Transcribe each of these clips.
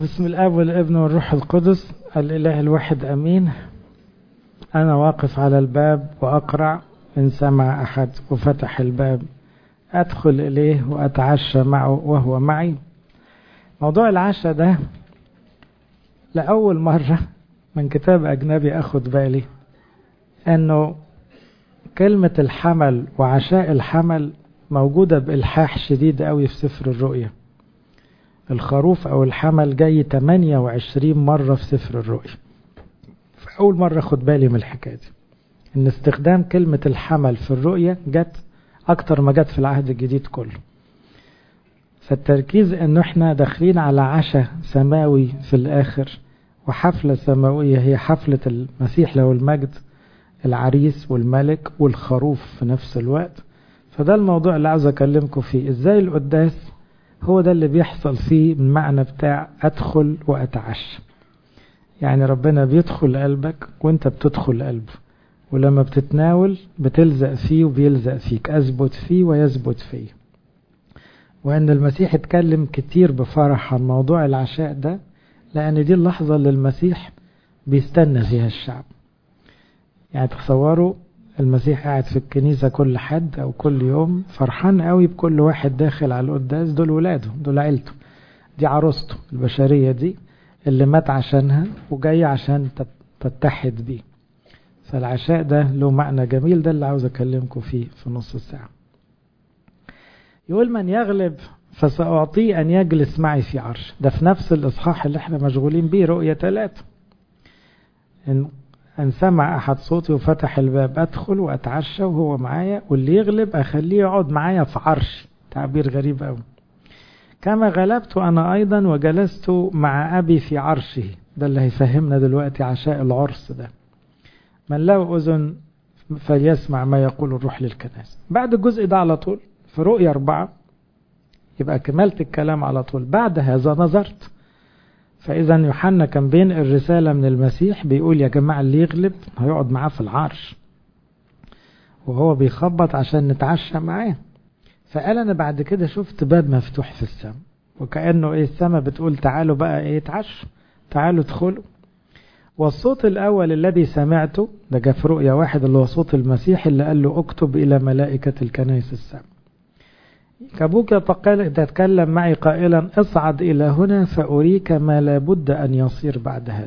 بسم الآب والابن والروح القدس الإله الواحد أمين. أنا واقف على الباب وأقرع، إن سمع أحد وفتح الباب أدخل إليه وأتعشى معه وهو معي. موضوع العشاء ده لأول مرة من كتاب أجنبي أخد بالي أنه كلمة الحمل وعشاء الحمل موجودة بإلحاح شديد قوي في سفر الرؤيا. الخروف أو الحمل جاي 28 مرة في سفر الرؤيا. فأول مرة خد بالي من الحكاية دي، إن استخدام كلمة الحمل في الرؤيا جت أكتر ما جت في العهد الجديد كله. فالتركيز إنه إحنا داخلين على عشاء سماوي في الآخر، وحفلة سماوية هي حفلة المسيح له المجد، العريس والملك والخروف في نفس الوقت. فده الموضوع اللي عاوز أكلمكم فيه، إزاي القداس هو ده اللي بيحصل فيه من معنى بتاع أدخل وأتعشى. يعني ربنا بيدخل قلبك وانت بتدخل قلبه، ولما بتتناول بتلزق فيه وبيلزق فيك، أثبت فيه ويثبت فيه. وأن المسيح اتكلم كتير بفرح عن موضوع العشاء ده، لأن دي اللحظة اللي المسيح بيستنى فيها الشعب. يعني تصوروا المسيح قاعد في الكنيسة كل حد أو كل يوم فرحان قوي بكل واحد داخل على القداس. دول ولاده، دول عيلته، دي عروسته البشرية دي اللي مات عشانها وجاي عشان تتحد بيه. فالعشاء ده له معنى جميل، ده اللي عاوز أكلمكم فيه في نص ساعة. يقول من يغلب فسأعطيه أن يجلس معي في عرش. ده في نفس الإصحاح اللي احنا مشغولين بيه، رؤية 3. أن سمع أحد صوتي وفتح الباب أدخل وأتعشى وهو معايا، واللي يغلب أخليه يقعد معايا في عرش. تعبير غريب أوي. كما غلبت أنا أيضا وجلست مع أبي في عرشه. ده اللي هيفهمنا دلوقتي عشاء العرس ده. من له أذن فليسمع ما يقول الروح للكنائس. بعد الجزء ده على طول في رؤيا 4 يبقى كملت الكلام على طول. بعد هذا نظرت، فإذا يوحنا كان بين الرسالة من المسيح بيقول يا جماعة اللي يغلب هيقعد معاه في العرش، وهو بيخبط عشان نتعشى معاه. فقال أنا بعد كده شفت باب مفتوح في السماء، وكأنه السماء بتقول تعالوا بقى اتعشوا، تعالوا ادخلوا. والصوت الأول الذي سمعته ده جاء في رؤيا 1، اللي هو صوت المسيح اللي قال له اكتب إلى ملائكة الكنائس السبع. كابوك تتكلم معي قائلا اصعد إلى هنا فأريك ما لابد أن يصير بعد هذا.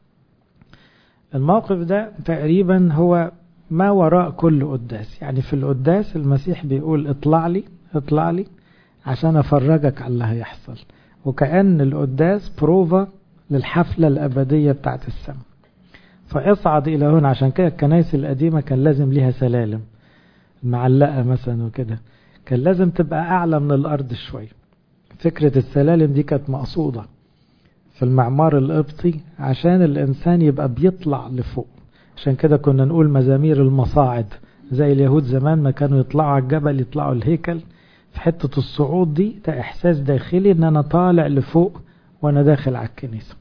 الموقف ده تقريبا هو ما وراء كل قداس. يعني في القداس المسيح بيقول اطلع لي عشان أفرجك على اللي هيحصل، وكأن القداس بروفا للحفلة الأبدية بتاعت السماء. فاصعد إلى هنا. عشان كده الكنائس القديمة كان لازم ليها سلالم معلقة مثلا وكده، كان لازم تبقى أعلى من الأرض شوية. فكرة السلالم دي كانت مقصودة في المعمار القبطي عشان الإنسان يبقى بيطلع لفوق. عشان كده كنا نقول مزامير المصاعد، زي اليهود زمان ما كانوا يطلعوا على الجبل يطلعوا الهيكل. في حتة الصعود دي ده إحساس داخلي إن أنا طالع لفوق وأنا داخل على الكنيسة.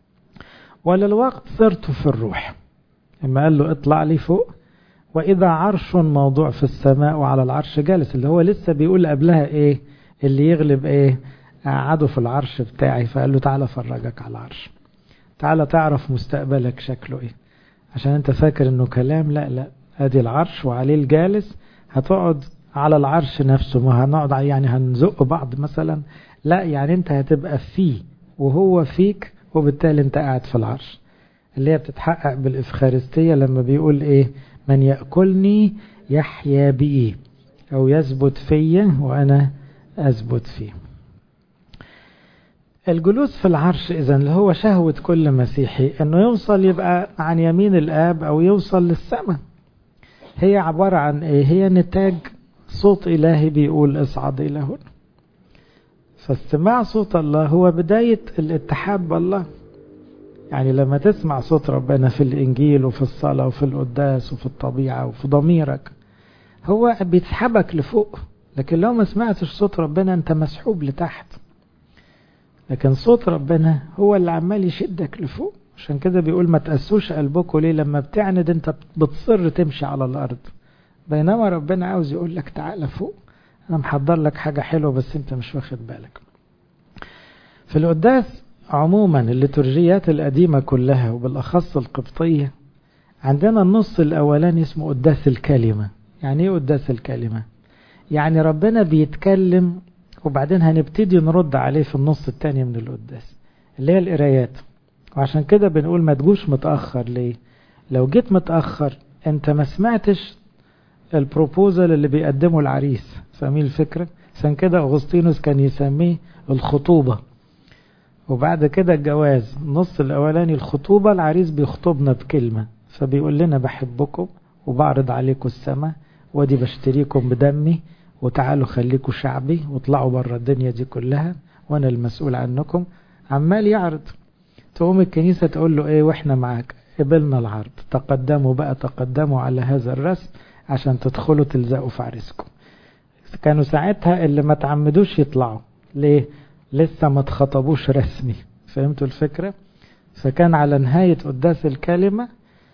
وللوقت صرت في الروح، لما قال له اطلع لي فوق، وإذا عرش موضوع في السماء وعلى العرش جالس. اللي هو لسه بيقول قبلها إيه؟ اللي يغلب قعدوا في العرش بتاعي. فقال له تعالى فرجك على العرش، تعالى تعرف مستقبلك شكله إيه. عشان أنت فاكر إنه كلام، لا ادي العرش وعليه الجالس. هتقعد على العرش نفسه، ما هنقعد يعني هنزق بعض مثلا، لا يعني أنت هتبقى فيه وهو فيك، وبالتالي أنت قاعد في العرش. اللي هي بتتحقق بالإفخارستية لما بيقول من يأكلني يحيا بي، أو يثبت فيه وأنا أثبت فيه. الجلوس في العرش إذن اللي هو شهوة كل مسيحي، أنه يوصل يبقى عن يمين الآب أو يوصل للسماء. هي عبارة عن هي نتاج صوت إلهي بيقول اصعد إلى هنا. فاستماع صوت الله هو بداية الاتحاد بالله. يعني لما تسمع صوت ربنا في الإنجيل وفي الصلاة وفي القداس وفي الطبيعة وفي ضميرك، هو بيتسحبك لفوق. لكن لو ما سمعتش صوت ربنا أنت مسحوب لتحت. لكن صوت ربنا هو اللي عمال يشدك لفوق. عشان كده بيقول ما تقسوش قلبكم ليه لما بتعند انت بتصر تمشي على الأرض، بينما ربنا عاوز يقول لك تعال فوق، أنا محضر لك حاجة حلوة بس انت مش واخد بالك. في القداس عموما الليتورجيات القديمة كلها وبالأخص القبطية عندنا النص الأولاني اسمه قداس الكلمة. يعني ايه قداس الكلمة؟ يعني ربنا بيتكلم وبعدين هنبتدي نرد عليه في النص التاني من القداس اللي هي القرايات. وعشان كده بنقول ما تجوش متأخر. ليه؟ لو جيت متأخر انت ما سمعتش البروبوزل اللي بيقدمه العريس. فاهمين الفكرة؟ عشان كده أغسطينوس كان يسميه الخطوبة، وبعد كده الجواز. النص الأولاني الخطوبة، العريس بيخطبنا بكلمة، فبيقول لنا بحبكم وبعرض عليكم السماء ودي بشتريكم بدمي وتعالوا خليكم شعبي واطلعوا برا الدنيا دي كلها وانا المسؤول عنكم. عمال يعرض. تقوم الكنيسة تقول له ايه واحنا معاك، قبلنا العرض، تقدموا بقى، تقدموا على هذا الرسم عشان تدخلوا تلزقوا في عريسكم. كانوا ساعتها اللي ما تعمدوش يطلعوا. ليه؟ لسه ما اتخطبوش رسمي. فهمتوا الفكرة؟ فكان على نهاية قداس الكلمة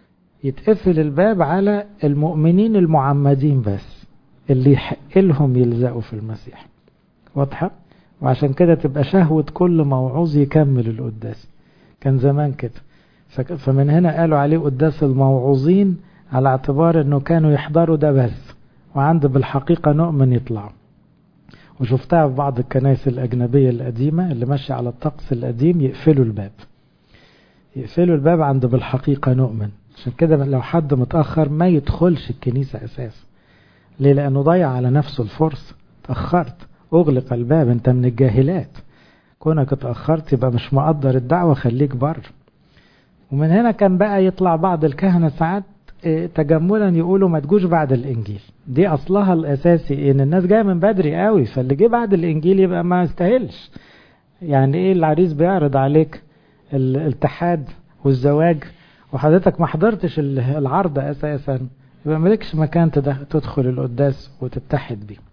يتقفل الباب على المؤمنين المعمدين بس اللي يحق لهم يلزقوا في المسيح. واضحة؟ وعشان كده تبقى شهوة كل موعوظ يكمل القداس. كان زمان كده. فمن هنا قالوا عليه قداس الموعوظين، على اعتبار انه كانوا يحضروا ده بس، وعند بالحقيقة نؤمن يطلعوا. وشفتها في بعض الكنائس الأجنبية القديمة اللي ماشية على الطقس القديم يقفلوا الباب. يقفلوا الباب عند بالحقيقة نؤمن. عشان كده لو حد متأخر ما يدخلش الكنيسة أساسا. ليه؟ لأنه ضيع على نفسه الفرصة. تأخرت، أغلق الباب، أنت من الجاهلات. كونك اتأخرت يبقى مش مقدر الدعوة، خليك بره. ومن هنا كان بقى يطلع بعض الكهنة ساعات تجملا يقولوا ما تجوش بعد الإنجيل. دي أصلها الأساسي إن الناس جاية من بدري قوي، فاللي جه بعد الإنجيل يبقى ما يستاهلش. يعني إيه العريس بيعرض عليك الاتحاد والزواج وحضرتك ما حضرتش العرض أساسا، يبقى مالكش مكان تدخل القداس وتتحد بيه.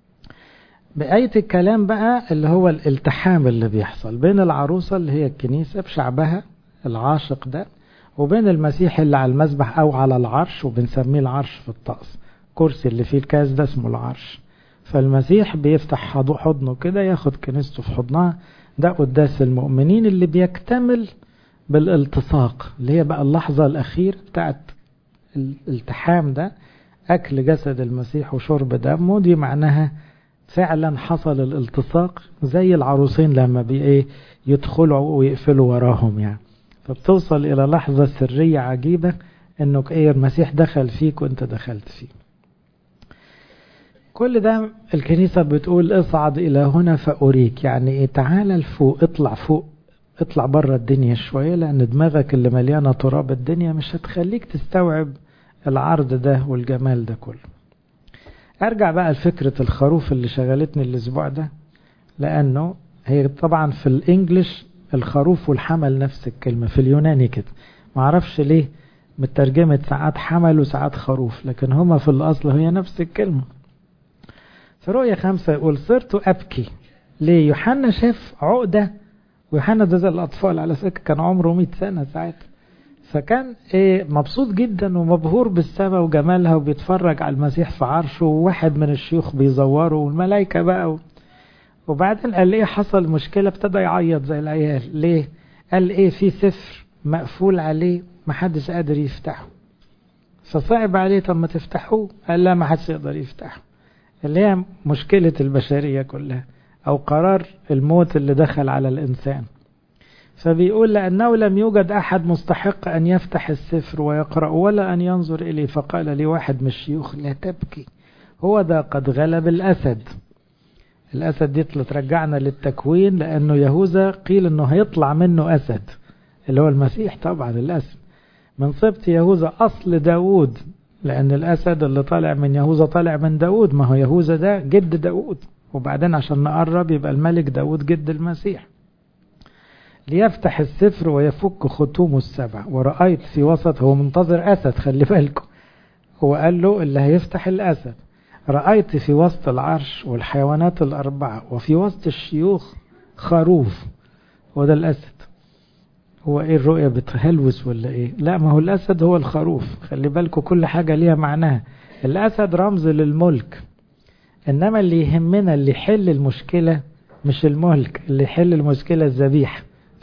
بآية الكلام بقى اللي هو الالتحام اللي بيحصل بين العروسة اللي هي الكنيسة بشعبها العاشق ده، وبين المسيح اللي على المذبح أو على العرش، وبنسميه العرش في الطقس. كرسي اللي فيه الكاس ده اسمه العرش. فالمسيح بيفتح حضنه كده، ياخد كنيسته في حضنها. ده قداس المؤمنين اللي بيكتمل بالالتصاق، اللي هي بقى اللحظة الأخيرة بتاعت الالتحام ده، أكل جسد المسيح وشرب دمه. دي معناها فعلا حصل الالتصاق، زي العروسين لما يدخلوا ويقفلوا وراهم يعني. فبتوصل إلى لحظة سرية عجيبة إنك المسيح دخل فيك وإنت دخلت فيه. كل ده الكنيسة بتقول اصعد إلى هنا فأريك. يعني تعالى لفوق، اطلع فوق، اطلع بره الدنيا شوية، لأن دماغك اللي مليانة تراب الدنيا مش هتخليك تستوعب العرض ده والجمال ده كله. أرجع بقى لفكرة الخروف اللي شغلتني الأسبوع ده، لأنه هي طبعا في الإنجليش الخروف والحمل نفس الكلمة، في اليوناني كده معرفش ليه مترجمة ساعات حمل وساعات خروف، لكن هما في الأصل هي نفس الكلمة. في رؤية 5 يقول صرت أبكي. ليه؟ يوحنا شاف عقدة، ويوحنا ده زي الأطفال على فكرة، كان عمره 100 سنة ساعتها. فكان مبسوط جدا ومبهور بالسماء وجمالها، وبيتفرج على المسيح في عرشه، وواحد من الشيوخ بيزوره والملائكة بقى وبعدين قال حصل مشكلة، ابتدى يعيط زي العيال. ليه؟ قال في سفر مقفول عليه محدش قادر يفتحه. فصعب عليه، طب ما تفتحوه. قال لا، محدش يقدر يفتحه. اللي هي مشكلة البشرية كلها، أو قرار الموت اللي دخل على الإنسان. فبيقول لأنه لم يوجد أحد مستحق أن يفتح السفر ويقرأ ولا أن ينظر إليه. فقال لي واحد من الشيوخ لا تبكي، هو ده قد غلب الأسد. الأسد دي ترجعنا للتكوين، لأنه يهوذا قيل أنه هيطلع منه أسد، اللي هو المسيح طبعا. الأسد من سبط يهوذا أصل داود، لأن الأسد اللي طالع من يهوذا طالع من داود. ما هو يهوذا ده جد داود، وبعدين عشان نقرب يبقى الملك داود جد المسيح. ليفتح السفر ويفك ختومه 7. ورأيت في وسط، هو منتظر أسد، خلي بالكم، هو قال له اللي هيفتح الأسد. رأيت في وسط العرش والحيوانات 4 وفي وسط الشيوخ خروف. وده الأسد. هو الرؤية بتهلوس ولا لا، ما هو الأسد هو الخروف. خلي بالكم كل حاجة ليها معناها. الأسد رمز للملك، إنما اللي يهمنا اللي يحل المشكلة مش الملك، اللي يحل المشكلة الذبيحة.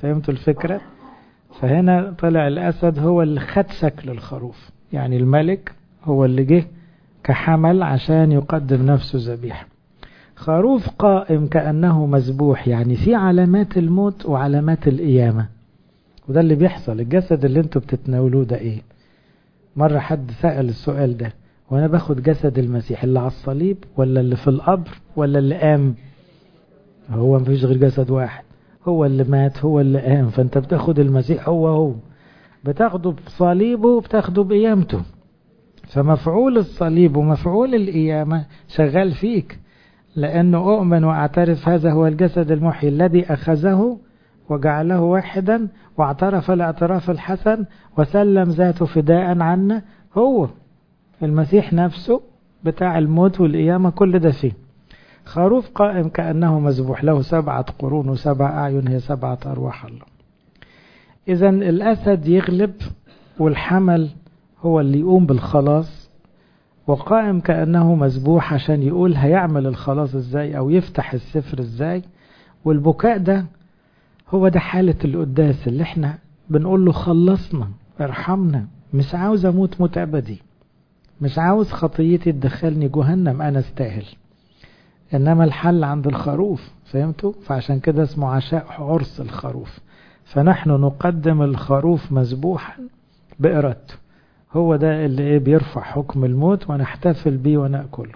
فهمتوا الفكرة؟ فهنا طلع الأسد هو اللي خد شكل الخروف، يعني الملك هو اللي جه كحمل عشان يقدم نفسه ذبيحة. خروف قائم كأنه مذبوح، يعني في علامات الموت وعلامات القيامة، وده اللي بيحصل. الجسد اللي انتوا بتتناولوه ده ايه؟ مرة حد سأل السؤال ده، وانا باخد جسد المسيح اللي على الصليب ولا اللي في القبر ولا اللي قام؟ هو مفيش غير جسد واحد، هو اللي مات هو اللي قام، فانت بتاخد المسيح هو بتاخده بصليبه وبتاخده بقيامته. فمفعول الصليب ومفعول القيامة شغال فيك، لأنه أؤمن وأعترف هذا هو الجسد المحيي الذي أخذه وجعله واحدا واعترف الاعتراف الحسن وسلم ذاته فداء عنا. هو المسيح نفسه بتاع الموت والقيامة، كل ده فيه. خروف قائم كأنه مذبوح، له 7 قرون و7 أعين، هي 7 أرواح الله. إذن الأسد يغلب والحمل هو اللي يقوم بالخلاص، وقائم كأنه مذبوح عشان يقول هيعمل الخلاص ازاي او يفتح السفر ازاي. والبكاء ده هو ده حالة القداس اللي احنا بنقول له خلصنا ارحمنا، مش عاوز اموت موت ابدي، مش عاوز خطيتي تدخلني جهنم انا استاهل، انما الحل عند الخروف. فهمتوا؟ فعشان كده اسمه عشاء عرس الخروف. فنحن نقدم الخروف مذبوحا بإرادته، هو ده اللي بيرفع حكم الموت ونحتفل بيه ونأكله.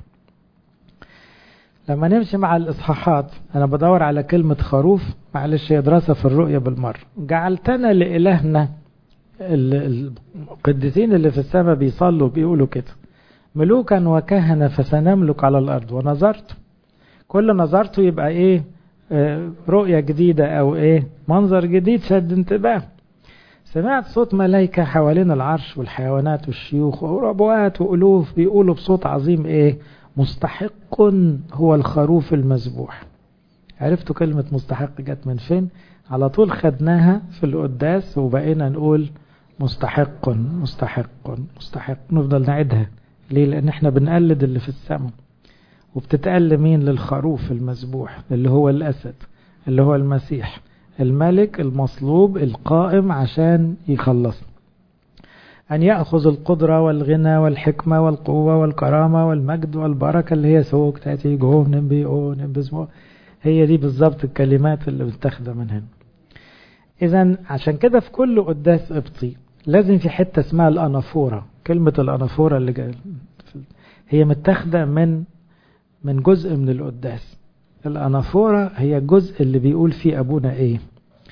لما نمشي مع الإصحاحات، أنا بدور على كلمة خروف، معلش هي دراسة في الرؤية بالمرة. جعلتنا لإلهنا، القديسين اللي في السماء بيصلوا بيقولوا كده، ملوكا وكهنة فسنملك على الأرض. ونظرت، كل نظرته يبقى إيه؟ رؤية جديدة أو إيه؟ منظر جديد شد انتباه. سمعت صوت ملائكة حوالين العرش والحيوانات والشيوخ وربوات وألوف بيقولوا بصوت عظيم إيه؟ مستحق هو الخروف المذبوح. عرفتوا كلمة مستحق جت من فين؟ على طول خدناها في القداس وبقينا نقول مستحق مستحق مستحق، نفضل نعيدها. ليه؟ لأن احنا بنقلد اللي في السماء. وبتتقل مين؟ للخروف المذبوح اللي هو الأسد، اللي هو المسيح الملك المصلوب القائم عشان يخلص. أن يأخذ القدرة والغنى والحكمة والقوة والكرامة والمجد والبركة، اللي هي سوق تأتي جهوم نبي نبزمو، هي دي بالضبط الكلمات اللي بتستخدم من هنا. إذن عشان كده في كل قداس قبطي لازم في حتة اسمها الأنافورة. كلمة الأنافورة اللي هي متاخدة من جزء من القداس. الأنافورة هي الجزء اللي بيقول فيه أبونا إيه؟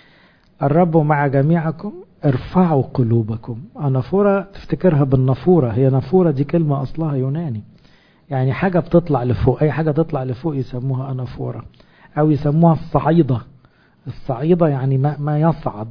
الرب مع جميعكم ارفعوا قلوبكم. أنافورة تفتكرها بالنافورة، هي نافورة دي كلمة أصلها يوناني، يعني حاجة بتطلع لفوق، أي حاجة تطلع لفوق يسموها أنافورة، أو يسموها الصعيدة. الصعيدة يعني ما يصعد.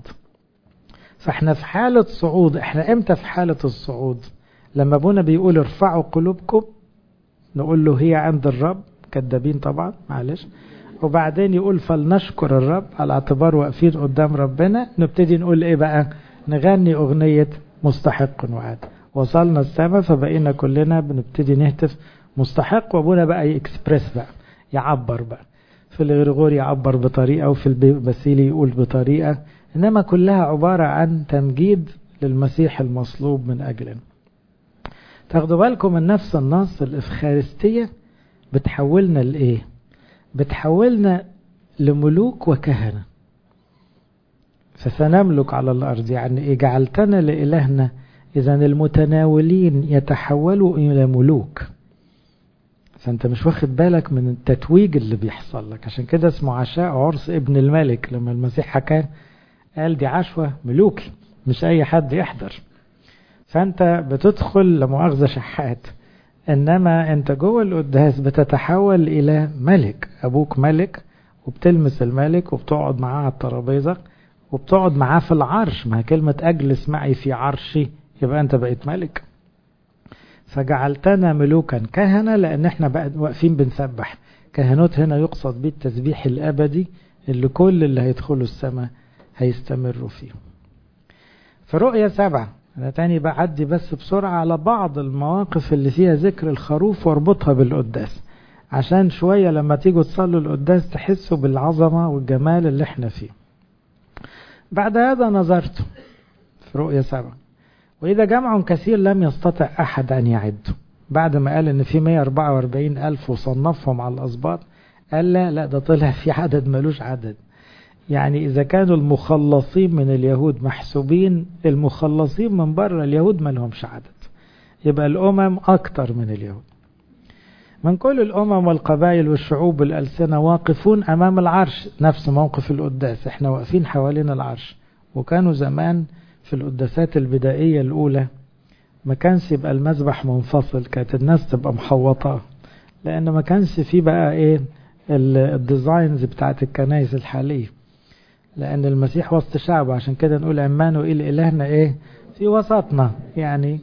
فاحنا في حالة صعود. احنا امتى في حالة الصعود؟ لما ابونا بيقول ارفعوا قلوبكم، نقول له هي عند الرب، كدابين طبعا معلش، وبعدين يقول فلنشكر الرب على اعتبار واقفين قدام ربنا. نبتدي نقول ايه بقى؟ نغني اغنية مستحق وعاد. وصلنا السماء فبقينا كلنا بنبتدي نهتف مستحق، وابونا بقى يكسبرس بقى، يعبر بقى. في الغرغور يعبر بطريقة، وفي البسيلي يقول بطريقة، انما كلها عبارة عن تمجيد للمسيح المصلوب من اجلنا. تاخدوا بالكم من نفس النص، الإفخارستية بتحولنا لإيه؟ بتحولنا لملوك وكهنة. فسنملك على الأرض، يعني إيه؟ جعلتنا لإلهنا. إذن المتناولين يتحولوا إلى ملوك. فأنت مش واخد بالك من التتويج اللي بيحصل لك. عشان كده اسمه عشاء عرس ابن الملك. لما المسيح حكى قال دي عشوة ملوكي، مش أي حد يحضر. فأنت بتدخل لمؤاخذة شحات، إنما أنت جوه القداس بتتحول إلى ملك. أبوك ملك، وبتلمس الملك وبتقعد معاه على الترابيزة وبتقعد معاه في العرش. ما كلمة أجلس معي في عرشي، يبقى أنت بقيت ملك. فجعلتنا ملوكا كهنة، لأن احنا بقى واقفين بنسبح. كهنوت هنا يقصد به التسبيح الأبدي اللي كل اللي هيدخلوا السماء هيستمروا فيه. في رؤية 7 أنا تاني بعدي بس بسرعة على بعض المواقف اللي فيها ذكر الخروف واربطها بالقداس، عشان شوية لما تيجوا تصلوا القداس تحسوا بالعظمة والجمال اللي احنا فيه. بعد هذا نظرت في رؤية 7 وإذا جمع كثير لم يستطع أحد أن يعد. بعد ما قال إن في 144 ألف وصنفهم على الأسباط، قال لا ده طلع في عدد ملوش عدد. يعني إذا كانوا المخلصين من اليهود محسوبين، المخلصين من بره اليهود ما لهمش عدد، يبقى الأمم أكتر من اليهود. من كل الأمم والقبائل والشعوب والألسنة واقفون أمام العرش، نفس موقف القداس، احنا واقفين حوالين العرش. وكانوا زمان في القداسات البدائية الأولى ما كانش يبقى المذبح منفصل، كانت الناس تبقى محوطة، لأن ما كانش فيه بقى ايه الديزاينز بتاعت الكنائس الحالية، لأن المسيح وسط شعبه، عشان كده نقول عمانوئيل إلهنا ايه في وسطنا يعني.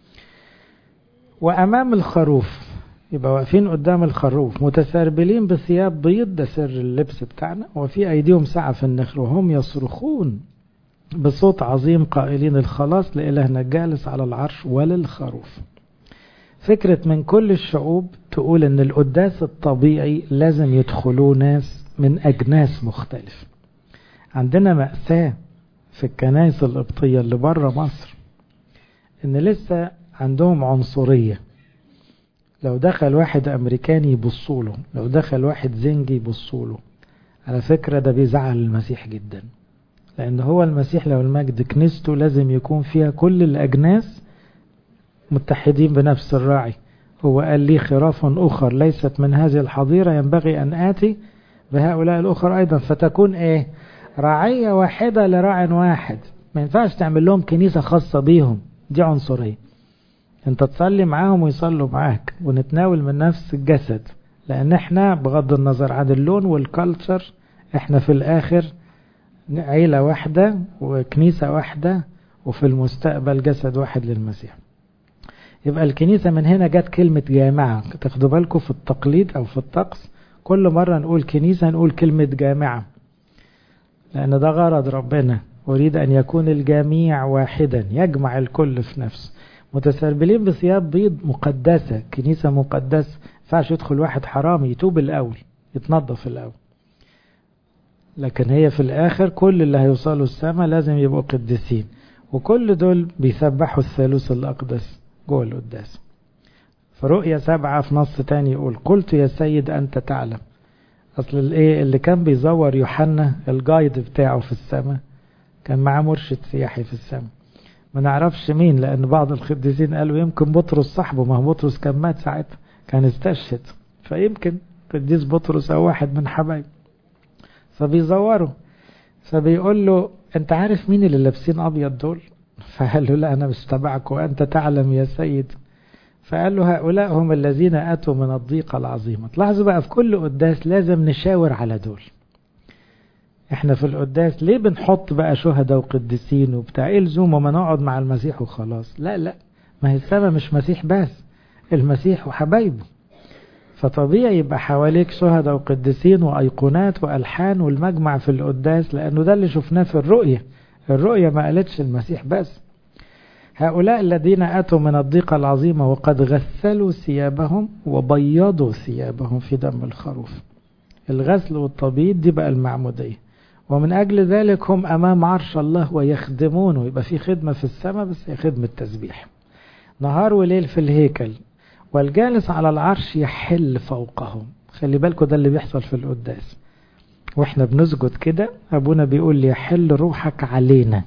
وأمام الخروف، يبقى واقفين قدام الخروف متسربلين بثياب بيض، ده سر اللبس بتاعنا، وفي أيديهم سعف النخل وهم يصرخون بصوت عظيم قائلين الخلاص لإلهنا الجالس على العرش وللخروف. فكرة من كل الشعوب تقول ان القداس الطبيعي لازم يدخلوا ناس من أجناس مختلف. عندنا مأساة في الكنائس القبطية اللي بره مصر ان لسه عندهم عنصرية. لو دخل واحد أمريكاني يبصوله، لو دخل واحد زنجي يبصوله. على فكرة ده بيزعل المسيح جدا، لأن هو المسيح لو المجد كنيسته لازم يكون فيها كل الأجناس متحدين بنفس الراعي. هو قال لي خراف أخر ليست من هذه الحظيرة ينبغي أن آتي بهؤلاء الأخر أيضا، فتكون إيه راعية واحدة لراع واحد. ما ينفعش تعمل لهم كنيسة خاصة بيهم، دي عنصرية. انت تصلي معاهم ويصلوا معاك ونتناول من نفس الجسد، لأن احنا بغض النظر عن اللون والكالتشر احنا في الآخر عيلة واحدة وكنيسة واحدة، وفي المستقبل جسد واحد للمسيح. يبقى الكنيسة من هنا جت كلمة جامعة. تاخدوا بالكم في التقليد أو في الطقس كل مرة نقول كنيسة نقول كلمة جامعة، لأن ده غرض ربنا، أريد أن يكون الجميع واحدا يجمع الكل في نفسه. متسربلين بثياب بيض مقدسة، كنيسة مقدسة. فعش يدخل واحد حرامي يتوب الأول، يتنظف الأول، لكن هي في الآخر كل اللي هيوصلوا السماء لازم يبقوا قديسين، وكل دول بيسبحوا الثالوث الأقدس جوه القداس. فرؤية 7 في نص تاني يقول قلت يا سيد أنت تعلم. أصل اللي كان بيزور يوحنا الجايد بتاعه في السماء كان معاه مرشد سياحي في السماء، ما نعرفش مين، لأن بعض القديسين قالوا يمكن بطرس صاحبه، ما هو بطرس كان مات ساعتها كان استشهد، فيمكن قديس بطرس أو واحد من حبايب. فبيزوروا، فبيقول له أنت عارف مين اللي لابسين أبيض دول؟ فقال له لا أنا مش تبعك وأنت تعلم يا سيد. فقال له هؤلاء هم الذين أتوا من الضيقة العظيمة. تلاحظوا بقى في كل قداس لازم نشاور على دول. احنا في القداس ليه بنحط بقى شهداء وقديسين وبتاع، ايه لزوم وما نقعد مع المسيح وخلاص؟ لا، ما هي السبب مش مسيح بس، المسيح وحبايبه. فطبيعي يبقى حواليك شهداء وقديسين وأيقونات وألحان والمجمع في القداس، لأنه ده اللي شفناه في الرؤية. الرؤية ما قالتش المسيح بس. هؤلاء الذين أتوا من الضيقة العظيمة وقد غسلوا ثيابهم وبيضوا ثيابهم في دم الخروف. الغسل والتبييض دي بقى المعمودية، ومن أجل ذلك هم أمام عرش الله ويخدمونه. يبقى في خدمة في السماء، بس هي خدمة تسبيح نهار وليل في الهيكل، والجالس على العرش يحل فوقهم. خلي بالكم ده اللي بيحصل في القداس، واحنا بنسجد كده أبونا بيقول لي يحل روحك علينا.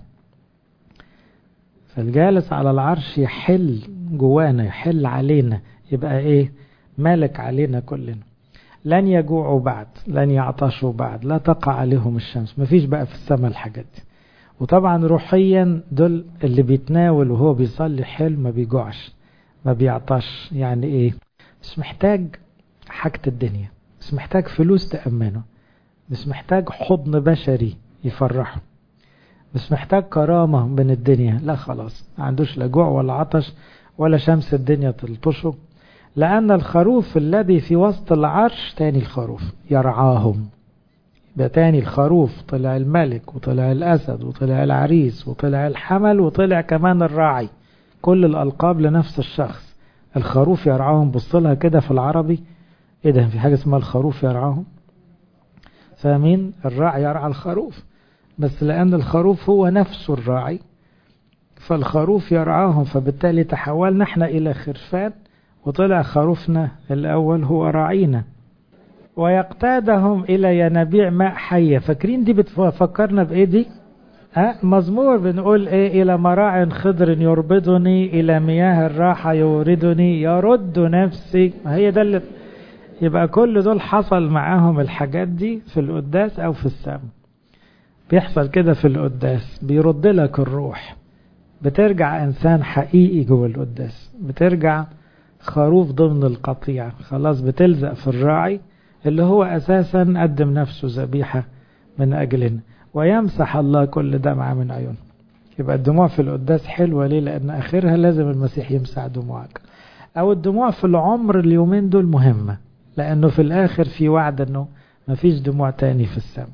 فالجالس على العرش يحل جوانا، يحل علينا، يبقى ايه مالك علينا كلنا. لن يجوعوا بعد، لن يعطشوا بعد، لا تقع عليهم الشمس. مفيش بقى في السماء الحاجات دي. وطبعا روحيا دول اللي بيتناول وهو بيصلي حلو ما بيجوعش ما بيعطش. يعني ايه؟ مش محتاج حاجة الدنيا، مش محتاج فلوس تأمنه، مش محتاج حضن بشري يفرحه، مش محتاج كرامة من الدنيا. لا خلاص، ما عندوش لا جوع ولا عطش ولا شمس الدنيا تلطشه، لأن الخروف الذي في وسط العرش، تاني الخروف يرعاهم. يبقى تاني الخروف طلع الملك وطلع الأسد وطلع العريس وطلع الحمل وطلع كمان الراعي، كل الألقاب لنفس الشخص. الخروف يرعاهم. بصلها كده في العربي، ايه ده، في حاجة اسمها الخروف يرعاهم؟ فاهمين؟ الراعي يرعى الخروف، بس لأن الخروف هو نفسه الراعي، فالخروف يرعاهم، فبالتالي تحولنا احنا إلى خرفان، وطلع خروفنا الأول هو راعينا. ويقتادهم إلى ينابيع ماء حية. فاكرين دي بتفكرنا بإيه دي؟ مزمور بنقول إيه؟ إلى مراع خضر يربضني، إلى مياه الراحة يوردني، يرد نفسي. هي ده اللي يبقى كل دول حصل معاهم الحاجات دي في القداس أو في السماء. بيحصل كده في القداس، بيرد لك الروح، بترجع إنسان حقيقي جوه القداس، بترجع خروف ضمن القطيع، خلاص بتلزق في الراعي اللي هو أساسا قدم نفسه ذبيحة من أجلنا. ويمسح الله كل دمعة من عيون. يبقى الدموع في القداس حلوة ليه؟ لأن آخرها لازم المسيح يمسح دموعك. أو الدموع في العمر اليومين دول مهمة، لأنه في الآخر في وعد أنه مفيش دموع تاني في السماء.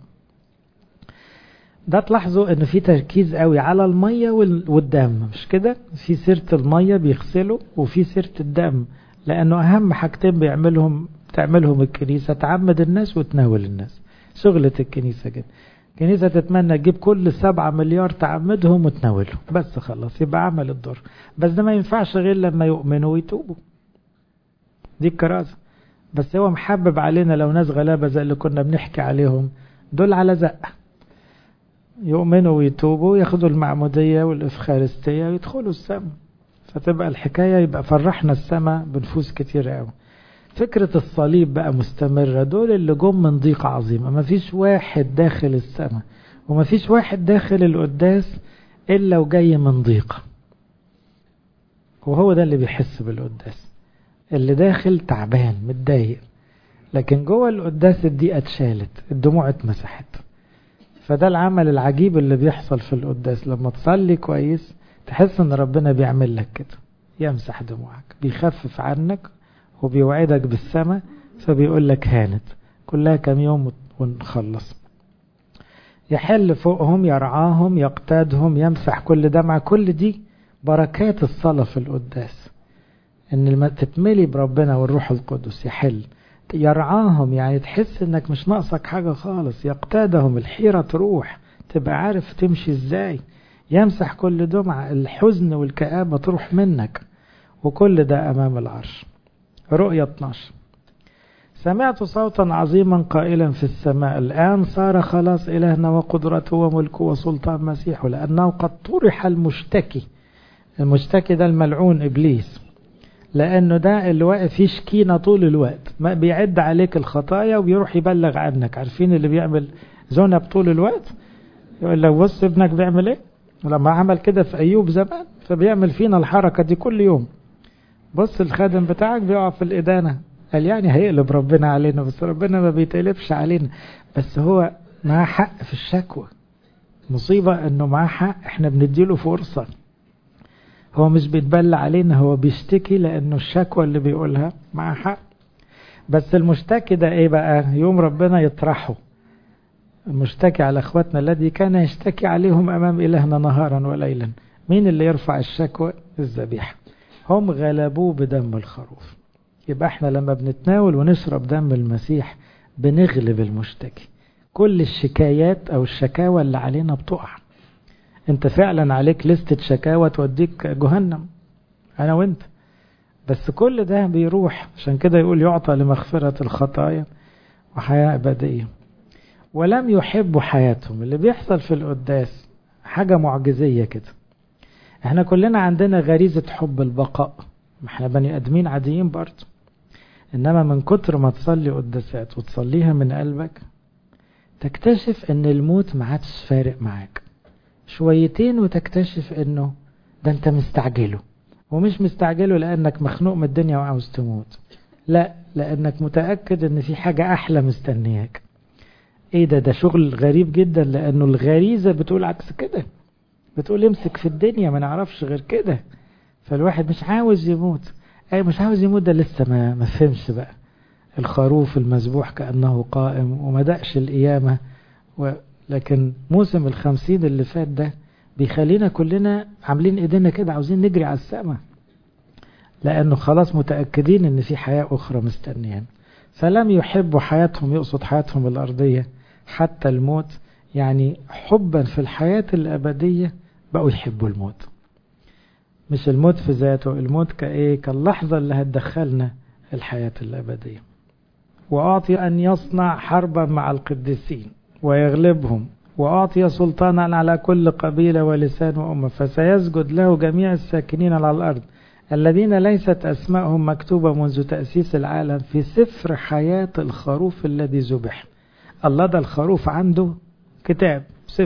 ده تلاحظوا أنه في تركيز قوي على المية والدم، مش كده؟ في سيرة المية بيغسلوا، وفي سيرة الدم، لأنه أهم حاجتين تعملهم الكنيسة، تعمد الناس وتناول الناس. شغلة الكنيسة كده. الكنيسة تتمنى تجيب كل 7 مليار تعمدهم وتناولهم، بس خلاص يبقى عمل الدور. بس ده ما ينفعش غير لما يؤمنوا ويتوبوا، دي الكرازة. بس هو محبب علينا لو ناس غلابة زي اللي كنا بنحكي عليهم دول على زقة، يؤمنوا ويتوبوا، ياخدوا المعمودية والإفخارستية ويدخلوا السماء، فتبقى الحكاية يبقى فرحنا السماء بنفوس كتير قوي. فكرة الصليب بقى مستمرة. دول اللي جم من ضيقة عظيمة، مفيش واحد داخل السماء ومفيش واحد داخل القداس إلا وجاي من ضيقة، وهو ده اللي بيحس بالقداس، اللي داخل تعبان متضايق، لكن جوه القداس الضيقة اتشالت، الدموع اتمسحت. فده العمل العجيب اللي بيحصل في القداس. لما تصلي كويس تحس ان ربنا بيعمل لك كده، يمسح دموعك، بيخفف عنك وبيوعدك بالسماء، فبيقول لك هانت كلها كم يوم ونخلص. يحل فوقهم، يرعاهم، يقتادهم، يمسح كل دمعة. كل دي بركات الصلاة في القداس، ان تتملي بربنا والروح القدس. يحل، يرعاهم، يعني تحس انك مش ناقصك حاجة خالص. يقتادهم، الحيرة تروح، تبقى عارف تمشي ازاي. يمسح كل دمعة، الحزن والكآبة تروح منك، وكل ده امام العرش. رؤية 12. سمعت صوتا عظيما قائلا في السماء: الآن صار خلاص إلهنا وقدرته وملكه وسلطان مسيحه، لأنه قد طرح المشتكي. المشتكي ده الملعون إبليس، لأنه ده اللي واقف يشكينا طول الوقت، ما بيعد عليك الخطايا وبيروح يبلغ عنك. عارفين اللي بيعمل ذنب طول الوقت؟ يقول لك بص ابنك بيعمل ايه، ولما عمل كده في أيوب زمان، فبيعمل فينا الحركة دي كل يوم. بص الخادم بتاعك بيقع في الإدانة، قال يعني هيقلب ربنا علينا، بس ربنا ما بيتقلبش علينا، بس هو معاه حق في الشكوى. مصيبة انه معاه حق، احنا بنديله فرصة. هو مش بيتبلى علينا، هو بيشتكي لانه الشكوى اللي بيقولها معاه حق. بس المشتكي ده ايه بقى؟ يوم ربنا يطرحه. المشتكي على اخواتنا الذي كان يشتكي عليهم امام الهنا نهارا وليلا. مين اللي يرفع الشكوى؟ الذبيحة. هم غلبوه بدم الخروف. يبقى احنا لما بنتناول ونشرب دم المسيح بنغلب المشتكي. كل الشكايات او الشكاوى اللي علينا بتقع. انت فعلا عليك لستة شكاوى توديك جهنم، انا وانت، بس كل ده بيروح. عشان كده يقول يعطى لمغفرة الخطايا وحياة أبدية. ولم يحبوا حياتهم. اللي بيحصل في القداس حاجة معجزية كده. احنا كلنا عندنا غريزة حب البقاء، احنا بني ادمين عاديين برضه، انما من كتر ما تصلي قداسات وتصليها من قلبك تكتشف ان الموت ما عادش فارق معاك شويتين، وتكتشف انه ده انت مستعجله، ومش مستعجله لانك مخنوق من الدنيا وعاوز تموت، لا، لانك متأكد ان في حاجة احلى مستنياك. ايه ده شغل غريب جدا، لانه الغريزة بتقول عكس كده، بتقول امسك في الدنيا ما نعرفش غير كده. فالواحد مش عاوز يموت. اي مش عاوز يموت، ده لسه ما فهمش بقى الخروف المذبوح كأنه قائم وما دقش القيامة. لكن موسم 50 اللي فات ده بيخلينا كلنا عاملين ايدينا كده عاوزين نجري على السماء، لانه خلاص متأكدين ان في حياة اخرى مستنيان. فلم يحبوا حياتهم، يقصد حياتهم الارضية، حتى الموت، يعني حبا في الحياة الأبدية بقوا يحبوا الموت، مش الموت في ذاته، الموت كاللحظة اللي هتدخلنا الحياة الأبدية. وأعطي أن يصنع حربا مع القديسين ويغلبهم، وأعطي سلطانا على كل قبيلة ولسان وأمة، فسيسجد له جميع الساكنين على الأرض الذين ليست أسماءهم مكتوبة منذ تأسيس العالم في سفر حياة الخروف الذي ذبح. الله ده الخروف عنده كتاب،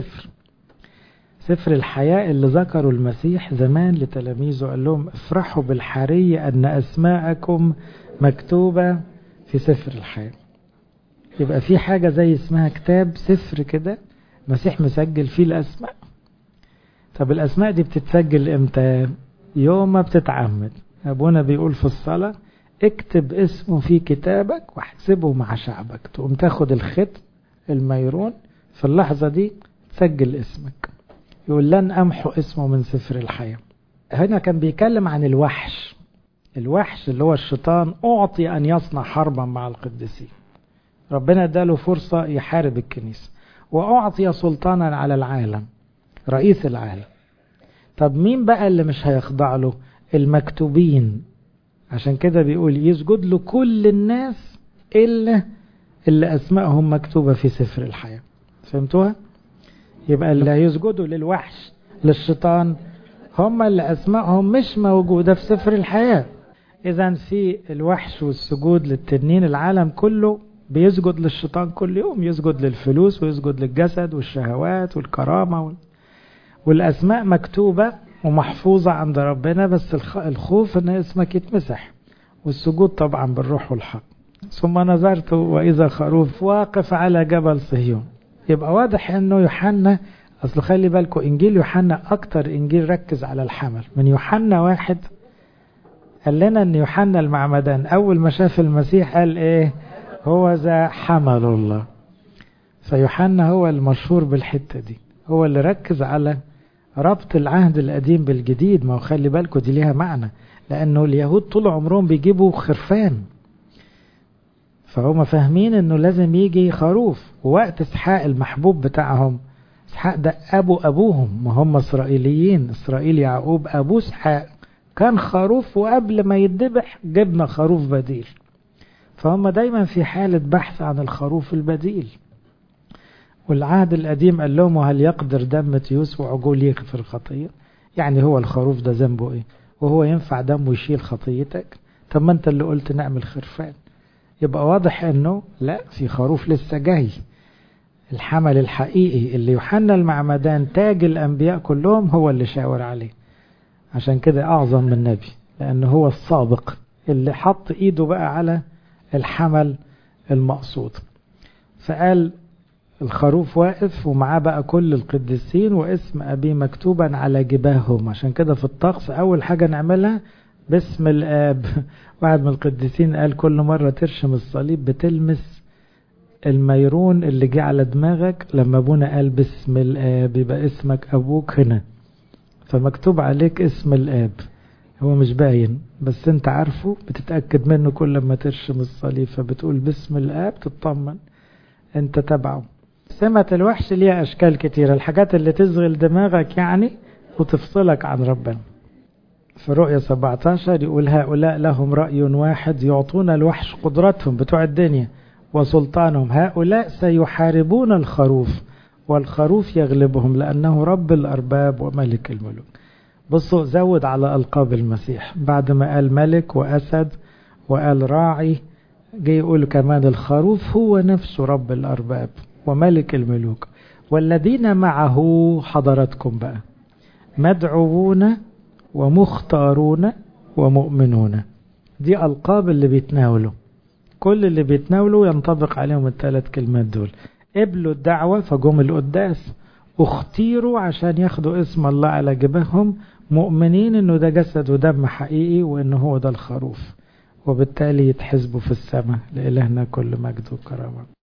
سفر الحياة اللي ذكروا المسيح زمان لتلاميذه، قال لهم افرحوا بالحري أن أسماءكم مكتوبة في سفر الحياة. يبقى في حاجة زي اسمها كتاب، سفر كده المسيح مسجل فيه الأسماء. طب الأسماء دي بتتسجل امتى؟ يوم ما بتتعمد. أبونا بيقول في الصلاة اكتب اسمه في كتابك واحسبه مع شعبك. تقوم تاخد الختم الميرون في اللحظة دي تسجل اسمك، يقول لن أمحو اسمه من سفر الحياة. هنا كان بيكلم عن الوحش اللي هو الشيطان، أعطي أن يصنع حربا مع القديسين. ربنا اداله فرصة يحارب الكنيسة، وأعطي سلطانا على العالم، رئيس العالم. طب مين بقى اللي مش هيخضع له؟ المكتوبين. عشان كده بيقول يسجد له كل الناس إلا اللي أسمائهم مكتوبة في سفر الحياة. فهمتوها؟ يبقى اللي هيسجدوا للوحش للشيطان هم اللي أسمائهم مش موجودة في سفر الحياة. إذن في الوحش والسجود للتنين، العالم كله بيسجد للشيطان كل يوم، يسجد للفلوس ويسجد للجسد والشهوات والكرامة والأسماء مكتوبة ومحفوظة عند ربنا، بس الخوف أن اسمك يتمسح، والسجود طبعا بالروح والحق. ثم نظرت وإذا خروف واقف على جبل صهيون. يبقى واضح أنه يوحنا، أصل خلي بالكم إنجيل يوحنا أكتر إنجيل ركز على الحمل. من يوحنا 1 قال لنا أن يوحنا المعمدان أول ما شاف المسيح قال إيه؟ هو ذا حمل الله. فيوحنا هو المشهور بالحتة دي، هو اللي ركز على ربط العهد القديم بالجديد. ما هو خلي بالكم دي ليها معنى، لأنه اليهود طول عمرهم بيجيبوا خرفان، فهم فاهمين أنه لازم يجي خروف. ووقت إسحاق المحبوب بتاعهم، إسحاق ده أبوهم، ما هم إسرائيليين، إسرائيل يعقوب أبو إسحاق كان خروف، وقبل ما يتذبح جبنا خروف بديل. فهم دايما في حالة بحث عن الخروف البديل. والعهد القديم قال لهم وهل يقدر دم تيوس وعجول يغفر الخطية؟ يعني هو الخروف ده ذنبه ايه؟ وهو ينفع دمه يشيل خطيتك؟ طب ما انت اللي قلت نعمل خرفان. يبقى واضح انه لا، في خروف لسه جاي، الحمل الحقيقي اللي يوحنا المعمدان تاج الانبياء كلهم هو اللي شاور عليه. عشان كده اعظم من النبي، لانه هو السابق اللي حط ايده بقى على الحمل المقصود. فقال الخروف واقف ومعاه بقى كل القديسين واسم أبي مكتوبا على جباههم. عشان كده في الطقس أول حاجة نعملها باسم الآب. واحد من القديسين قال كل مرة ترشم الصليب بتلمس الميرون اللي جه على دماغك. لما ابونا قال باسم الآب يبقى اسمك أبوك هنا، فمكتوب عليك اسم الآب. هو مش باين بس انت عارفه، بتتأكد منه كل ما ترشم الصليب، فبتقول باسم الآب تطمن انت تبعه. سمة الوحش ليها أشكال كتيرة، الحاجات اللي تشغل دماغك يعني وتفصلك عن ربنا. في رؤية 17 يقول هؤلاء لهم رأي واحد يعطون الوحش قدرتهم بتوع الدنيا وسلطانهم، هؤلاء سيحاربون الخروف والخروف يغلبهم لأنه رب الأرباب وملك الملوك. بصوا زود على ألقاب المسيح، بعد ما قال ملك وأسد وقال راعي، جاي يقول كمان الخروف هو نفسه رب الأرباب وملك الملوك والذين معه حضرتكم بقى مدعوون ومختارون ومؤمنون. دي ألقاب اللي بيتناولوا، كل اللي بيتناولوا ينطبق عليهم الثلاث كلمات دول. قبلوا الدعوة فجم القداس، اختيروا عشان ياخدوا اسم الله على جبههم، مؤمنين انه ده جسد ودم حقيقي وانه هو ده الخروف، وبالتالي يتحسبوا في السماء. لإلهنا كل مجد وكرامة.